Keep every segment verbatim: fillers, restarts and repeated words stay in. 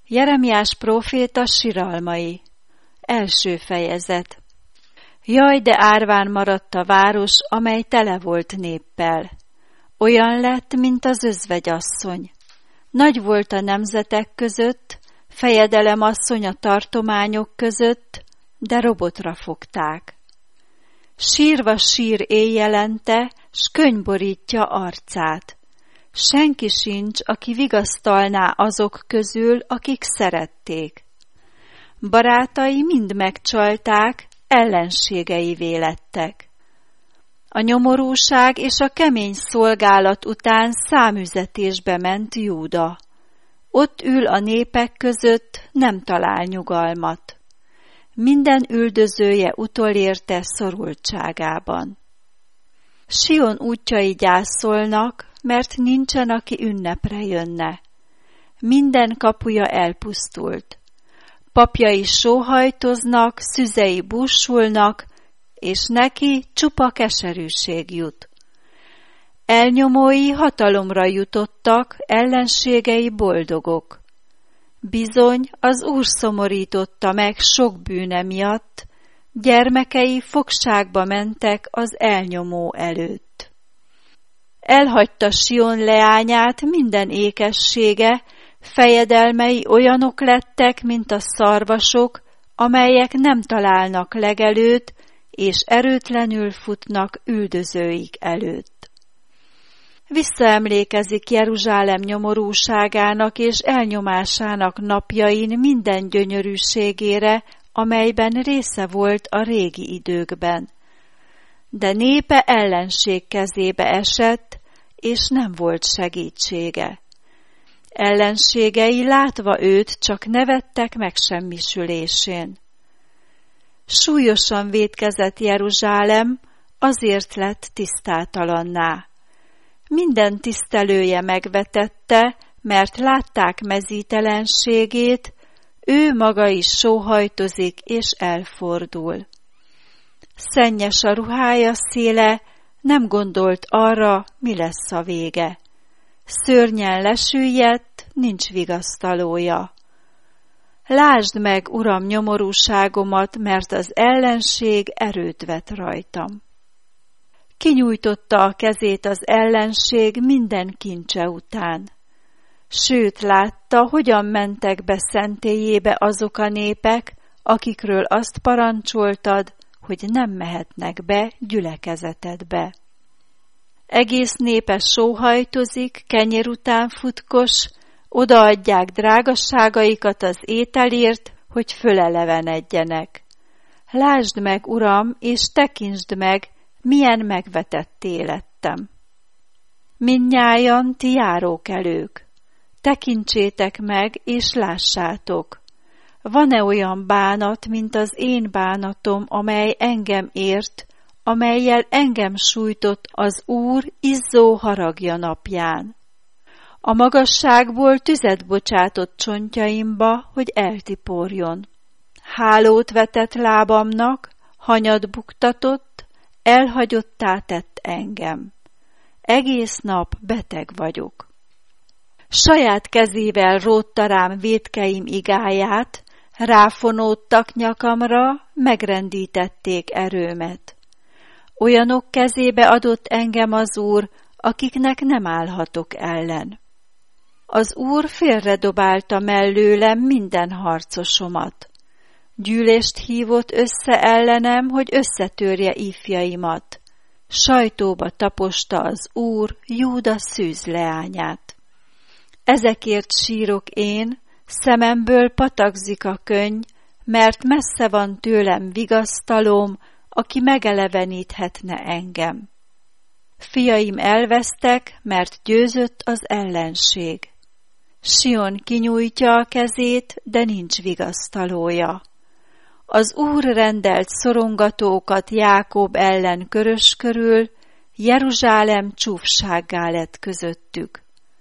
Jeremiás próféta siralmai. Első fejezet. Jaj, de árván maradt a város, amely tele volt néppel. Olyan lett, mint az özvegyasszony. Nagy volt a nemzetek között, fejedelemasszony a tartományok között, de robotra fogták. Sírva sír éjjelente, s könny borítja arcát. Senki sincs, aki vigasztalná azok közül, akik szerették. Barátai mind megcsalták, ellenségeivé lettek. A nyomorúság és a kemény szolgálat után számüzetésbe ment Júda. Ott ül a népek között, nem talál nyugalmat. Minden üldözője utolérte szorultságában. Sion útjai gyászolnak, mert nincsen, aki ünnepre jönne. Minden kapuja elpusztult. Papjai sóhajtoznak, szüzei búsulnak, és neki csupa keserűség jut. Elnyomói hatalomra jutottak, ellenségei boldogok. Bizony, az Úr szomorította meg sok bűne miatt, gyermekei fogságba mentek az elnyomó előtt. Elhagyta Sion leányát minden ékessége, fejedelmei olyanok lettek, mint a szarvasok, amelyek nem találnak legelőt, és erőtlenül futnak üldözőik előtt. Visszaemlékezik Jeruzsálem nyomorúságának és elnyomásának napjain minden gyönyörűségére, amelyben része volt a régi időkben. De népe ellenség kezébe esett, és nem volt segítsége. Ellenségei látva őt csak nevettek megsemmisülésén. Súlyosan vétkezett Jeruzsálem, azért lett tisztátalanná. Minden tisztelője megvetette, mert látták mezítelenségét, ő maga is sóhajtozik és elfordul. Szennyes a ruhája széle, nem gondolt arra, mi lesz a vége. Szörnyen lesüllyedt, nincs vigasztalója. Lásd meg, Uram, nyomorúságomat, mert az ellenség erőt vet rajtam. Kinyújtotta a kezét az ellenség minden kincse után. Sőt, látta, hogyan mentek be szentélyébe azok a népek, akikről azt parancsoltad, hogy nem mehetnek be gyülekezetedbe. Egész népe sóhajtozik, kenyér után futkos, odaadják drágasságaikat az ételért, hogy fölelevenedjenek. Lásd meg, Uram, és tekintsd meg, milyen megvetetté lettem. Mindnyájan ti járókelők, tekintsétek meg, és lássátok. Van-e olyan bánat, mint az én bánatom, amely engem ért, amellyel engem sújtott az Úr izzó haragja napján? A magasságból tüzet bocsátott csontjaimba, hogy eltiporjon. Hálót vetett lábamnak, hanyat buktatott, elhagyottá tett engem. Egész nap beteg vagyok. Saját kezével rótta rám vétkeim igáját, ráfonódtak nyakamra, megrendítették erőmet. Olyanok kezébe adott engem az Úr, akiknek nem állhatok ellen. Az Úr félredobálta mellőlem minden harcosomat. Gyűlést hívott össze ellenem, hogy összetörje ifjaimat. Sajtóba taposta az Úr Júda szűz leányát. Ezekért sírok én, szememből patakzik a könny, mert messze van tőlem vigasztalóm, aki megeleveníthetne engem. Fiaim elvesztek, mert győzött az ellenség. Sion kinyújtja a kezét, de nincs vigasztalója. Az Úr rendelt szorongatókat Jákob ellen körös körül, Jeruzsálem csúfsággá lett közöttük.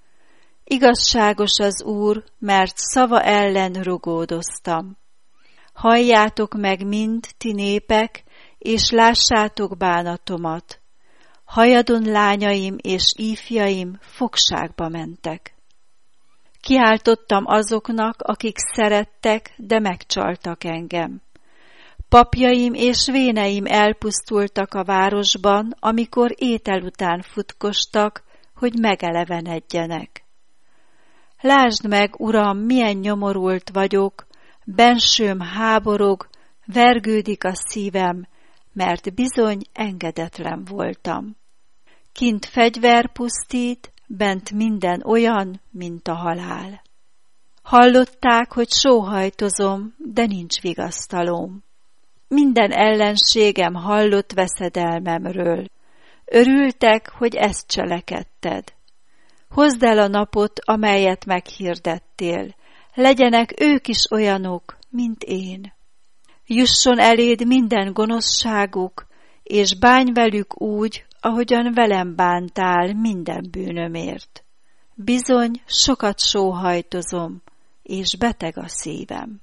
Igazságos az Úr, mert szava ellen rugódoztam. Halljátok meg mind, ti népek, és lássátok bánatomat. Hajadon lányaim és ífjaim fogságba mentek. Kiáltottam azoknak, akik szerettek, de megcsaltak engem. Papjaim és véneim elpusztultak a városban, amikor étel után futkostak, hogy megelevenedjenek. Lásd meg, Uram, milyen nyomorult vagyok, bensőm háborog, vergődik a szívem, mert bizony engedetlen voltam. Kint fegyver pusztít, bent minden olyan, mint a halál. Hallották, hogy sóhajtozom, de nincs vigasztalóm. Minden ellenségem hallott veszedelmemről. Örültek, hogy ezt cselekedted. Hozd el a napot, amelyet meghirdettél. Legyenek ők is olyanok, mint én. Jusson eléd minden gonoszságuk, és bánj velük úgy, ahogyan velem bántál minden bűnömért. Bizony, sokat sóhajtozom, és beteg a szívem.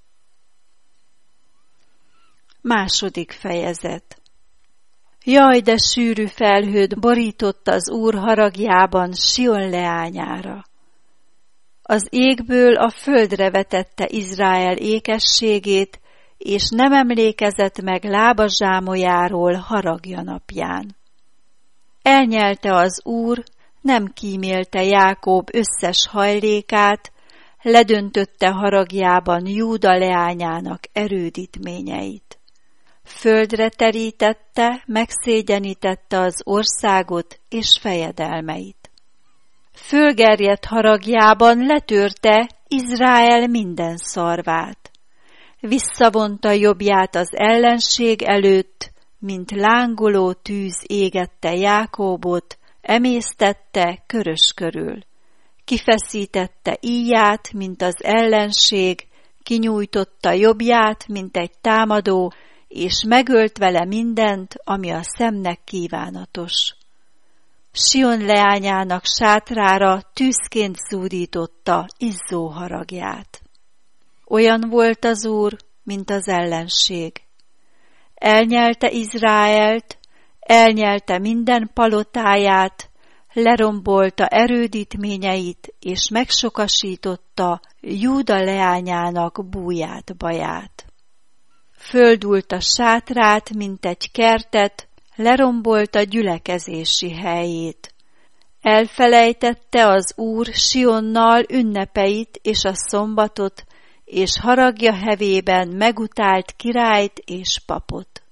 Második fejezet. Jaj, de sűrű felhőt borított az Úr haragjában Sion leányára. Az égből a földre vetette Izrael ékességét, és nem emlékezett meg lábazsámolyáról haragja napján. Elnyelte az Úr, nem kímélte Jákob összes hajlékát, ledöntötte haragjában Júda leányának erődítményeit. Földre terítette, megszégyenítette az országot és fejedelmeit. Fölgerjedt haragjában letörte Izrael minden szarvát. Visszavonta jobbját az ellenség előtt, mint lángoló tűz égette Jákóbot, emésztette körös körül. Kifeszítette íját, mint az ellenség, kinyújtotta jobbját, mint egy támadó, és megölt vele mindent, ami a szemnek kívánatos. Sion leányának sátrára tűzként zúdította izzó haragját. Olyan volt az Úr, mint az ellenség. Elnyelte Izraelt, elnyelte minden palotáját, lerombolta erődítményeit, és megsokasította Júda leányának búját baját. Földult a sátrát, mint egy kertet, lerombolta gyülekezési helyét. Elfelejtette az Úr Sionnal ünnepeit és a szombatot, és haragja hevében megutált királyt és papot.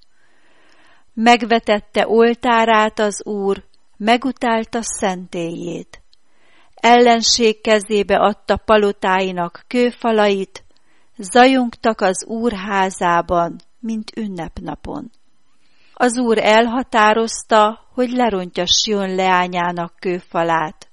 Megvetette oltárát az Úr, megutálta szentélyét. Ellenség kezébe adta palotáinak kőfalait, zajongtak az Úr házában, mint ünnepnapon. Az Úr elhatározta, hogy lerontja Sion leányának kőfalát.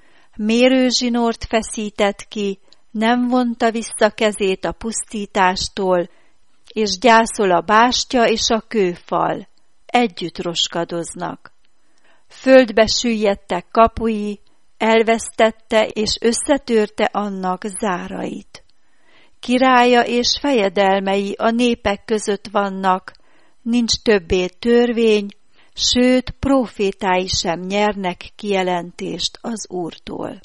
Mérőzsinort feszített ki, nem vonta vissza kezét a pusztítástól, és gyászol a bástya és a kőfal, együtt roskadoznak. Földbe süllyedtek kapui, elvesztette és összetörte annak zárait. Királya és fejedelmei a népek között vannak, nincs többé törvény, sőt, prófétái sem nyernek kijelentést az Úrtól.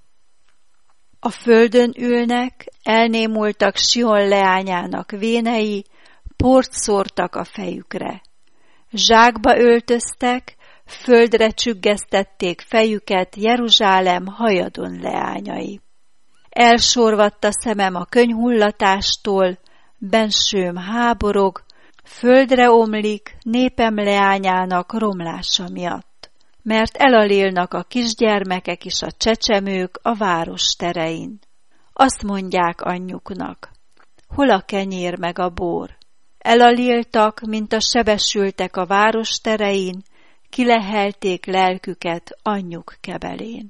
A földön ülnek, elnémultak Sion leányának vénei, port szórtak a fejükre. Zsákba öltöztek, földre csüggesztették fejüket Jeruzsálem hajadon leányai. Elsorvadt a szemem a könyhullatástól, bensőm háborog, földre omlik népem leányának romlása miatt, mert elalélnak a kisgyermekek és a csecsemők a város terein. Azt mondják anyjuknak, hol a kenyér meg a bor? Elaléltak, mint a sebesültek a város terein, kilehelték lelküket anyjuk kebelén.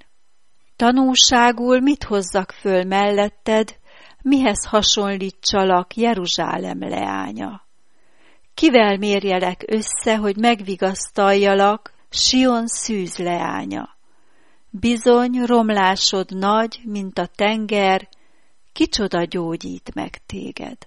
Tanúságul mit hozzak föl melletted, mihez hasonlítsalak Jeruzsálem leánya? Kivel mérjelek össze, hogy megvigasztaljalak Sion szűz leánya? Bizony, romlásod nagy, mint a tenger, kicsoda gyógyít meg téged.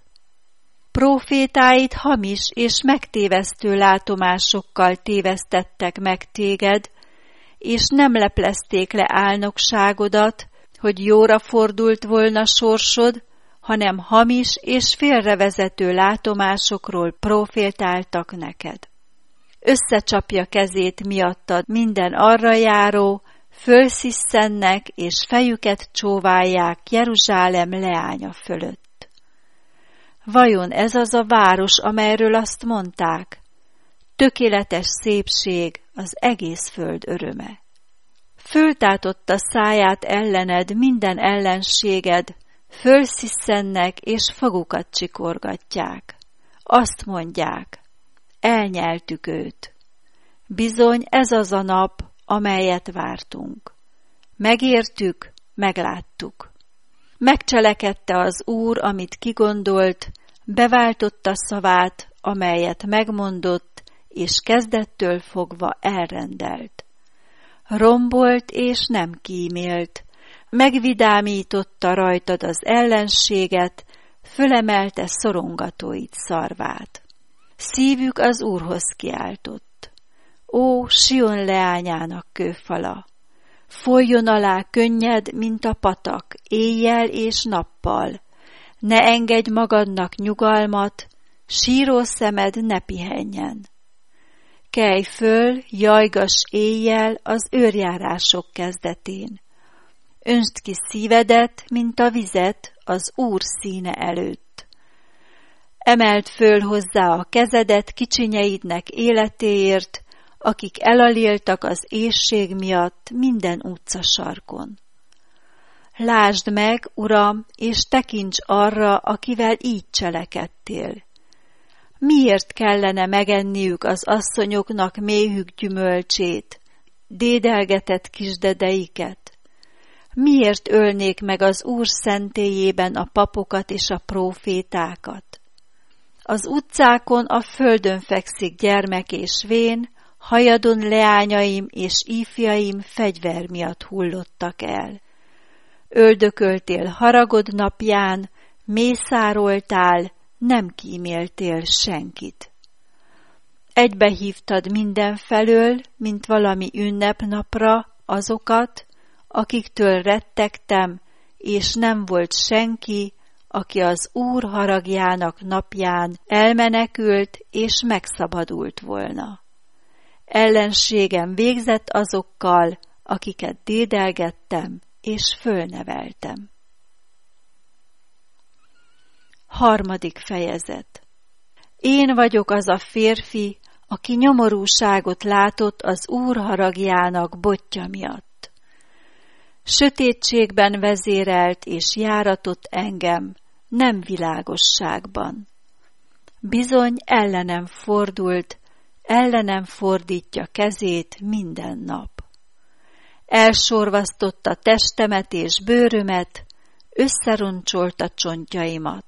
Prófétáid hamis és megtévesztő látomásokkal tévesztettek meg téged, és nem leplezték le álnokságodat, hogy jóra fordult volna sorsod, hanem hamis és félrevezető látomásokról profétáltak neked. Összecsapja kezét miattad minden arra járó, fölszisszennek és fejüket csóválják Jeruzsálem leánya fölött. Vajon ez az a város, amelyről azt mondták? Tökéletes szépség, az egész föld öröme. Föltátotta száját ellened minden ellenséged, fölszisszennek és fagukat csikorgatják. Azt mondják, elnyeltük őt. Bizony ez az a nap, amelyet vártunk. Megértük, megláttuk. Megcselekedte az Úr, amit kigondolt, beváltotta szavát, amelyet megmondott, és kezdettől fogva elrendelt. Rombolt és nem kímélt, megvidámította rajtad az ellenséget, fölemelte szorongatóit szarvát. Szívük az Úrhoz kiáltott. Ó, Sion leányának kőfala! Folyjon alá könnyed, mint a patak, éjjel és nappal. Ne engedj magadnak nyugalmat, síró szemed ne pihenjen. Kelj föl, jajgass éjjel az őrjárások kezdetén. Öntsd ki szívedet, mint a vizet az Úr színe előtt. Emeld föl hozzá a kezedet kicsinyeidnek életéért, akik elaléltak az éhség miatt minden utcasarkon. Lásd meg, Uram, és tekints arra, akivel így cselekedtél. Miért kellene megenniük az asszonyoknak méhük gyümölcsét, dédelgetett kisdedeiket? Miért ölnék meg az Úr szentélyében a papokat és a prófétákat? Az utcákon a földön fekszik gyermek és vén, hajadon leányaim és ifjaim fegyver miatt hullottak el. Öldököltél haragod napján, mészároltál, nem kíméltél senkit. Egybehívtad mindenfelől, mint valami ünnepnapra azokat, akiktől rettegtem, és nem volt senki, aki az Úr haragjának napján elmenekült és megszabadult volna. Ellenségem végzett azokkal, akiket dédelgettem és fölneveltem. Harmadik fejezet. Én vagyok az a férfi, aki nyomorúságot látott az Úr haragjának botja miatt. Sötétségben vezérelt és járatott engem, nem világosságban. Bizony ellenem fordult, ellenem fordítja kezét minden nap. Elsorvasztotta testemet és bőrömet, összeroncsolta csontjaimat.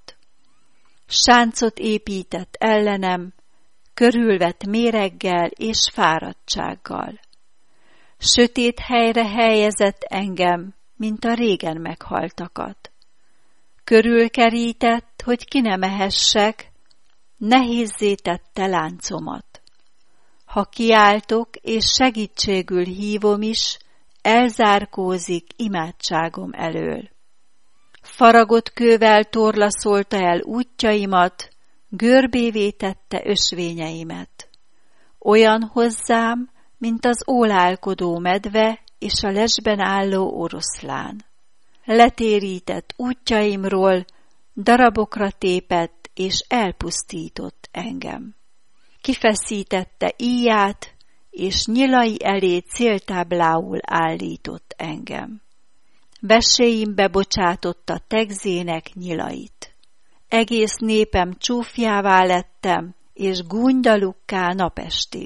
Sáncot épített ellenem, körülvett méreggel és fáradtsággal. Sötét helyre helyezett engem, mint a régen meghaltakat. Körülkerített, hogy ki ne mehessek, nehézzé tette láncomat. Ha kiáltok és segítségül hívom is, elzárkózik imádságom elől. Faragott kővel torlaszolta el útjaimat, görbévé tette ösvényeimet. Olyan hozzám, mint az ólálkodó medve és a lesben álló oroszlán. Letérített útjaimról, darabokra tépett és elpusztított engem. Kifeszítette íját, és nyilai elé céltáblául állított engem. Veséimbe bocsátotta tegzének nyilait. Egész népem csúfjává lettem, és gúnydalukká napestig.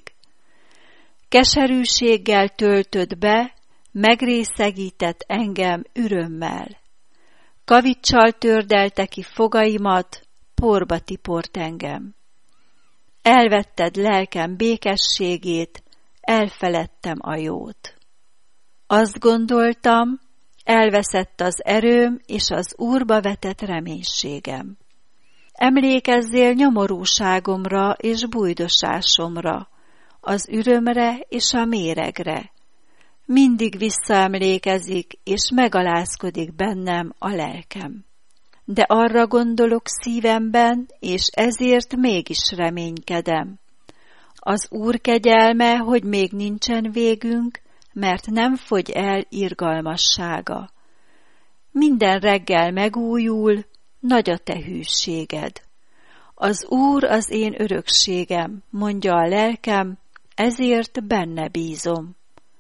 Keserűséggel töltött be, megrészegített engem ürömmel. Kavicsal tördelte ki fogaimat, porba tiport engem. Elvetted lelkem békességét, elfeledtem a jót. Azt gondoltam, elveszett az erőm és az Úrba vetett reménységem. Emlékezzél nyomorúságomra és bújdosásomra, az ürömre és a méregre. mindig visszaemlékezik és megalázkodik bennem a lelkem. De arra gondolok szívemben, és ezért mégis reménykedem. Az Úr kegyelme, hogy még nincsen végünk, mert nem fogy el irgalmassága. Minden reggel megújul, nagy a te hűséged. Az Úr az én örökségem, mondja a lelkem, ezért benne bízom.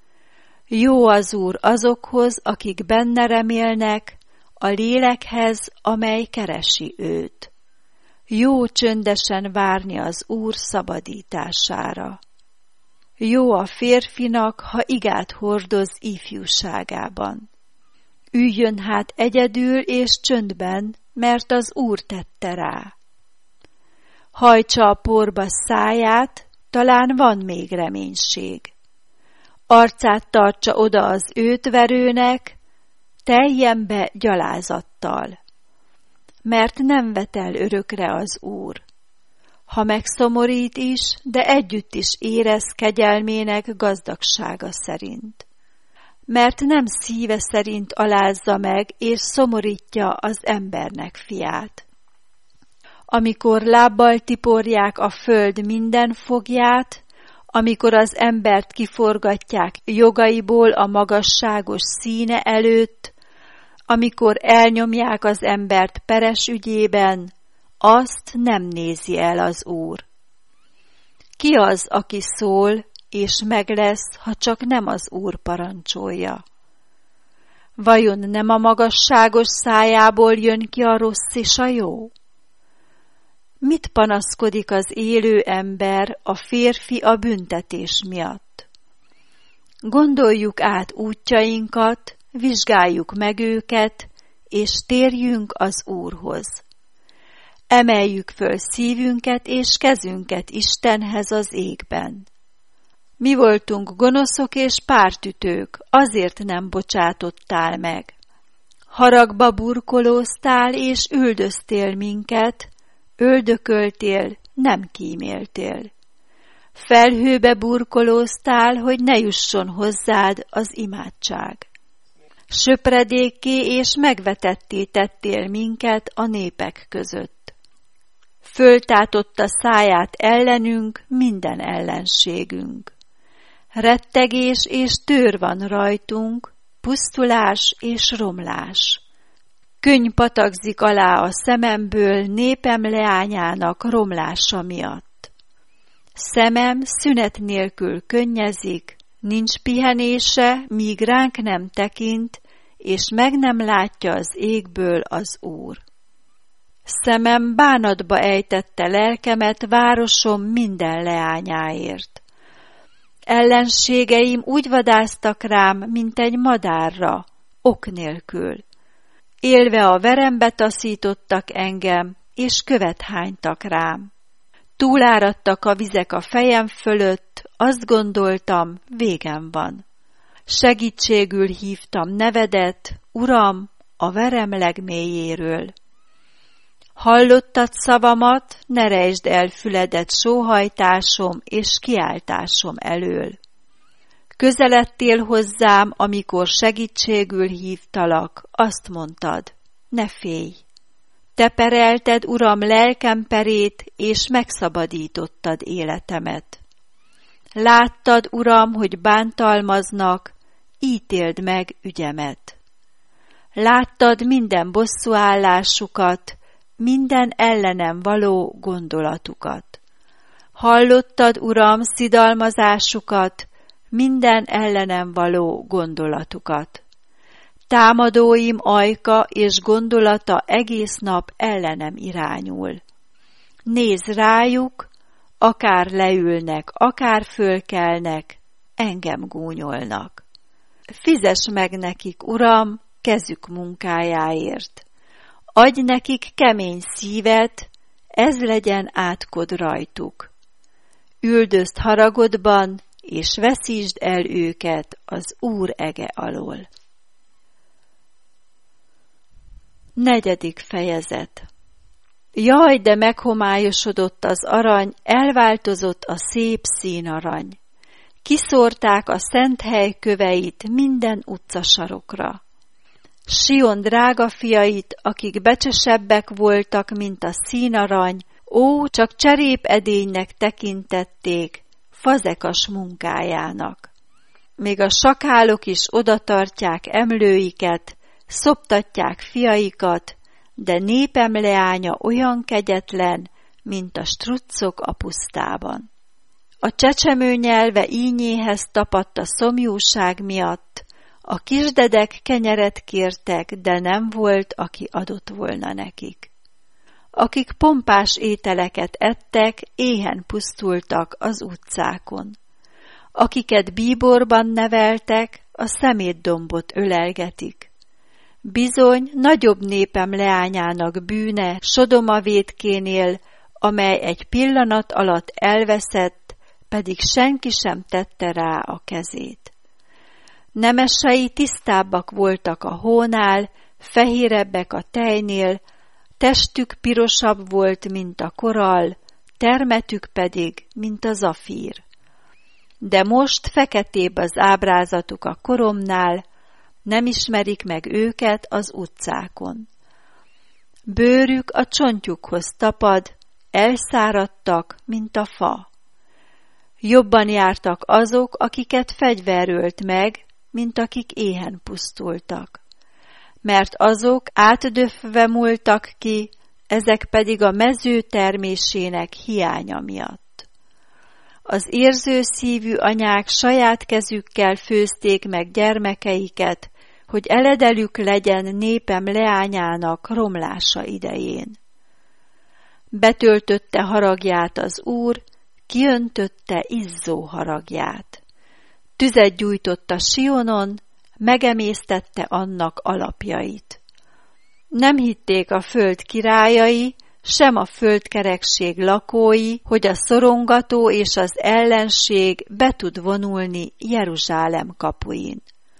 Jó az Úr azokhoz, akik benne remélnek, a lélekhez, amely keresi őt. Jó csöndesen várni az Úr szabadítására. Jó a férfinak, ha igát hordoz ifjúságában. Üljön hát egyedül és csöndben, mert az Úr tette rá. Hajtsa a porba száját, talán van még reménység. Arcát tartsa oda az őt verőnek, teljen be gyalázattal. Mert nem vet el örökre az Úr. Ha megszomorít is, de együtt is érez kegyelmének gazdagsága szerint. Mert nem szíve szerint alázza meg, és szomorítja az embernek fiát. Amikor lábbal tiporják a föld minden fogját, amikor az embert kiforgatják jogaiból a magasságos színe előtt, amikor elnyomják az embert peres ügyében, azt nem nézi el az Úr. Ki az, aki szól, és meg lesz, ha csak nem az Úr parancsolja? Vajon nem a magasságos szájából jön ki a rossz és a jó? Mit panaszkodik az élő ember, a férfi a büntetés miatt? Gondoljuk át útjainkat, vizsgáljuk meg őket, és térjünk az Úrhoz. Emeljük föl szívünket és kezünket Istenhez az égben. Mi voltunk gonoszok és pártütők, azért nem bocsátottál meg. Haragba burkolóztál és üldöztél minket, öldököltél, nem kíméltél. Felhőbe burkolóztál, hogy ne jusson hozzád az imádság. Söpredékké és megvetetté tettél minket a népek között. Föltátotta száját ellenünk minden ellenségünk. Rettegés és tőr van rajtunk, pusztulás és romlás. Könny patakzik alá a szememből népem leányának romlása miatt. Szemem szünet nélkül könnyezik, nincs pihenése, míg ránk nem tekint, és meg nem látja az égből az Úr. Szemem bánatba ejtette lelkemet városom minden leányáért. Ellenségeim úgy vadáztak rám, mint egy madárra, ok nélkül. Élve a verembe taszítottak engem, és követ hánytak rám. Túláradtak a vizek a fejem fölött, azt gondoltam, végem van. Segítségül hívtam nevedet, Uram, a verem legmélyéről. Hallottad szavamat, ne rejtsd el füledet sóhajtásom és kiáltásom elől. Közeledtél hozzám, amikor segítségül hívtalak, azt mondtad, ne félj. Te perelted, Uram, lelkem perét, és megszabadítottad életemet. Láttad, Uram, hogy bántalmaznak, ítéld meg ügyemet. Láttad minden bosszúállásukat, minden ellenem való gondolatukat. Hallottad, Uram, szidalmazásukat, minden ellenem való gondolatukat. Támadóim ajka és gondolata egész nap ellenem irányul. Nézz rájuk, akár leülnek, akár fölkelnek, engem gúnyolnak. Fizess meg nekik, Uram, kezük munkájáért. Adj nekik kemény szívet, ez legyen átkod rajtuk. Üldözd haragodban, és veszítsd el őket az Úr ege alól. Negyedik fejezet. Jaj, de meghomályosodott az arany, elváltozott a szép színarany. kiszórták a szent hely köveit minden utcasarokra. Sion drága fiait, akik becsesebbek voltak, mint a színarany, ó, csak cserépedénynek tekintették, fazekas munkájának. Még a sakálok is odatartják emlőiket, szoptatják fiaikat, de népem leánya olyan kegyetlen, mint a struccok a pusztában. A csecsemő nyelve ínyéhez tapadt a szomjúság miatt, a kisdedek kenyeret kértek, de nem volt, aki adott volna nekik. Akik pompás ételeket ettek, éhen pusztultak az utcákon. Akiket bíborban neveltek, a szemétdombot ölelgetik. Bizony, nagyobb népem leányának bűne Sodoma vétkénél, amely egy pillanat alatt elveszett, pedig senki sem tette rá a kezét. Nemesei tisztábbak voltak a hónál, fehérebbek a tejnél, testük pirosabb volt, mint a korall, termetük pedig, mint a zafír. De most feketébb az ábrázatuk a koromnál, nem ismerik meg őket az utcákon. Bőrük a csontjukhoz tapad, elszáradtak, mint a fa. Jobban jártak azok, akiket fegyver ölt meg, mint akik éhen pusztultak. Mert azok átdöfve múltak ki, ezek pedig a mező termésének hiánya miatt. Az érző szívű anyák saját kezükkel főzték meg gyermekeiket, hogy eledelük legyen népem leányának romlása idején. Betöltötte haragját az Úr, kiöntötte izzó haragját. Tüzet gyújtott a Sionon, megemésztette annak alapjait. Nem hitték a föld királyai, sem a földkerekség lakói, hogy a szorongató és az ellenség be tud vonulni Jeruzsálem kapuin.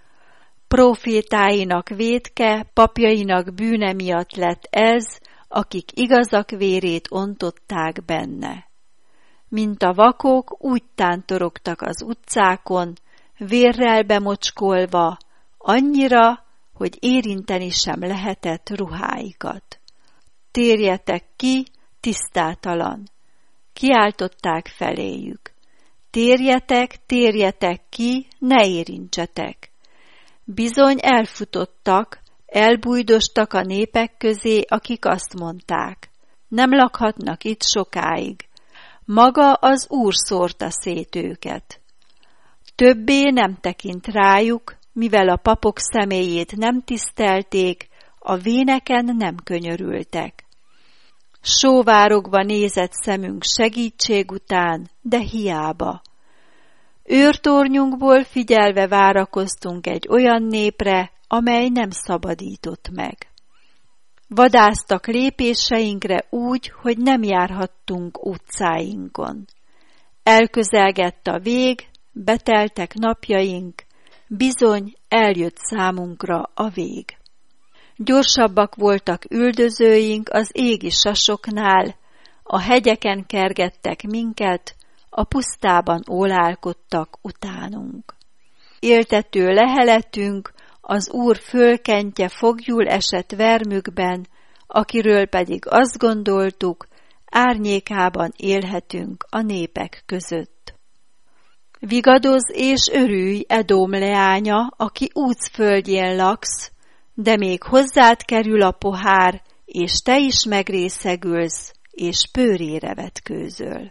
Profétáinak vétke, papjainak bűne miatt lett ez, akik igazak vérét ontották benne. Mint a vakok, úgy tántorogtak az utcákon, vérrel bemocskolva, annyira, hogy érinteni sem lehetett ruháikat. Térjetek ki, tisztátalan! Kiáltották feléjük. Térjetek, térjetek ki, ne érintsetek! Bizony elfutottak, elbújdostak a népek közé, akik azt mondták. Nem lakhatnak itt sokáig. Maga az Úr szórta szét őket. Többé nem tekint rájuk, mivel a papok személyét nem tisztelték, a véneken nem könyörültek. Sóvárogva nézett szemünk segítség után, de hiába. Őrtornyunkból figyelve várakoztunk egy olyan népre, amely nem szabadított meg. Vadásztak lépéseinkre úgy, hogy nem járhattunk utcáinkon. Elközelgett a vég, beteltek napjaink, bizony eljött számunkra a vég. Gyorsabbak voltak üldözőink az égi sasoknál, a hegyeken kergettek minket, a pusztában ólálkodtak utánunk. Éltető leheletünk az Úr fölkentje foglyul esett vermükben, akiről pedig azt gondoltuk, árnyékában élhetünk a népek között. Vigadoz és örülj, Edóm leánya, aki Úc földjén laksz, de még hozzád kerül a pohár, és te is megrészegülsz, és pőrére vetkőzöl.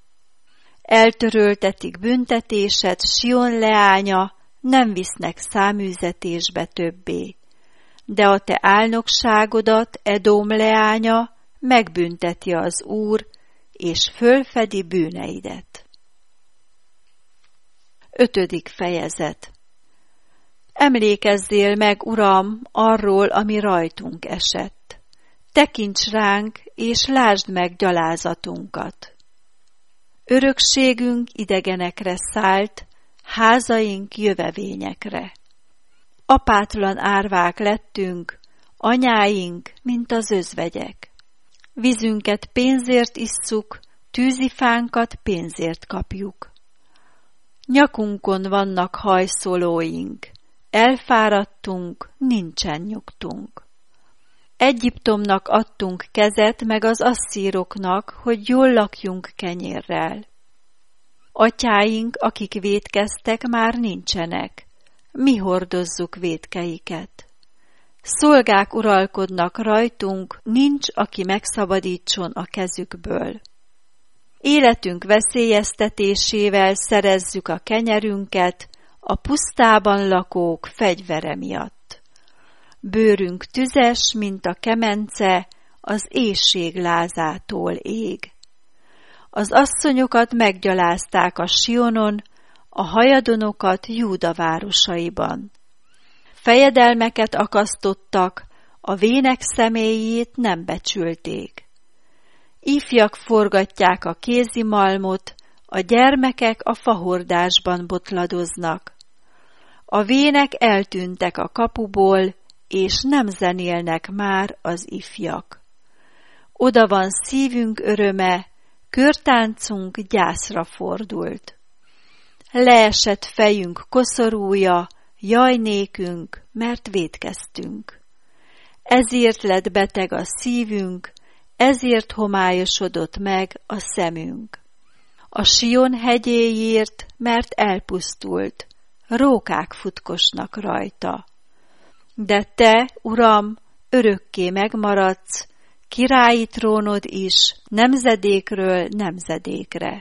Eltöröltetik büntetésed, Sion leánya, nem visznek száműzetésbe többé, de a te álnokságodat, Edóm leánya, megbünteti az Úr, és fölfedi bűneidet. Ötödik fejezet. Emlékezzél meg, Uram, arról, ami rajtunk esett. Tekints ránk, és lásd meg gyalázatunkat. Örökségünk idegenekre szállt, házaink jövevényekre. Apátlan árvák lettünk, anyáink, mint az özvegyek. Vízünket pénzért isszuk, tűzifánkat pénzért kapjuk. Nyakunkon vannak hajszolóink, elfáradtunk, nincsen nyugtunk. Egyiptomnak adtunk kezet, meg az asszíroknak, hogy jól lakjunk kenyérrel. Atyáink, akik vétkeztek, már nincsenek, mi hordozzuk vétkeiket. Szolgák uralkodnak rajtunk, nincs, aki megszabadítson a kezükből. Életünk veszélyeztetésével szerezzük a kenyerünket, a pusztában lakók fegyvere miatt. Bőrünk tüzes, mint a kemence, az éhség lázától ég. Az asszonyokat meggyalázták a Sionon, a hajadonokat Júda városaiban. Fejedelmeket akasztottak, a vének személyét nem becsülték. Ifjak forgatják a kézimalmot, a gyermekek a fahordásban botladoznak. A vének eltűntek a kapuból, és nem zenélnek már az ifjak. Oda van szívünk öröme, körtáncunk gyászra fordult. Leesett fejünk koszorúja, jaj nékünk, mert vétkeztünk. Ezért lett beteg a szívünk, ezért homályosodott meg a szemünk. A Sion hegyéért, mert elpusztult, rókák futkosnak rajta. De te, Uram, örökké megmaradsz, királyi trónod is nemzedékről nemzedékre.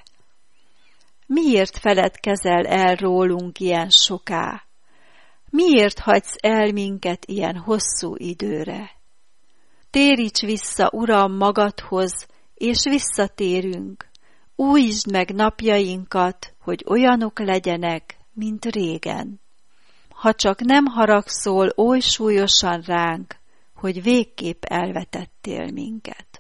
Miért feledkezel el rólunk ilyen soká? Miért hagysz el minket ilyen hosszú időre? Téríts vissza, Uram, magadhoz, és visszatérünk. Újítsd meg napjainkat, hogy olyanok legyenek, mint régen. Ha csak nem haragszol oly súlyosan ránk, hogy végképp elvetettél minket.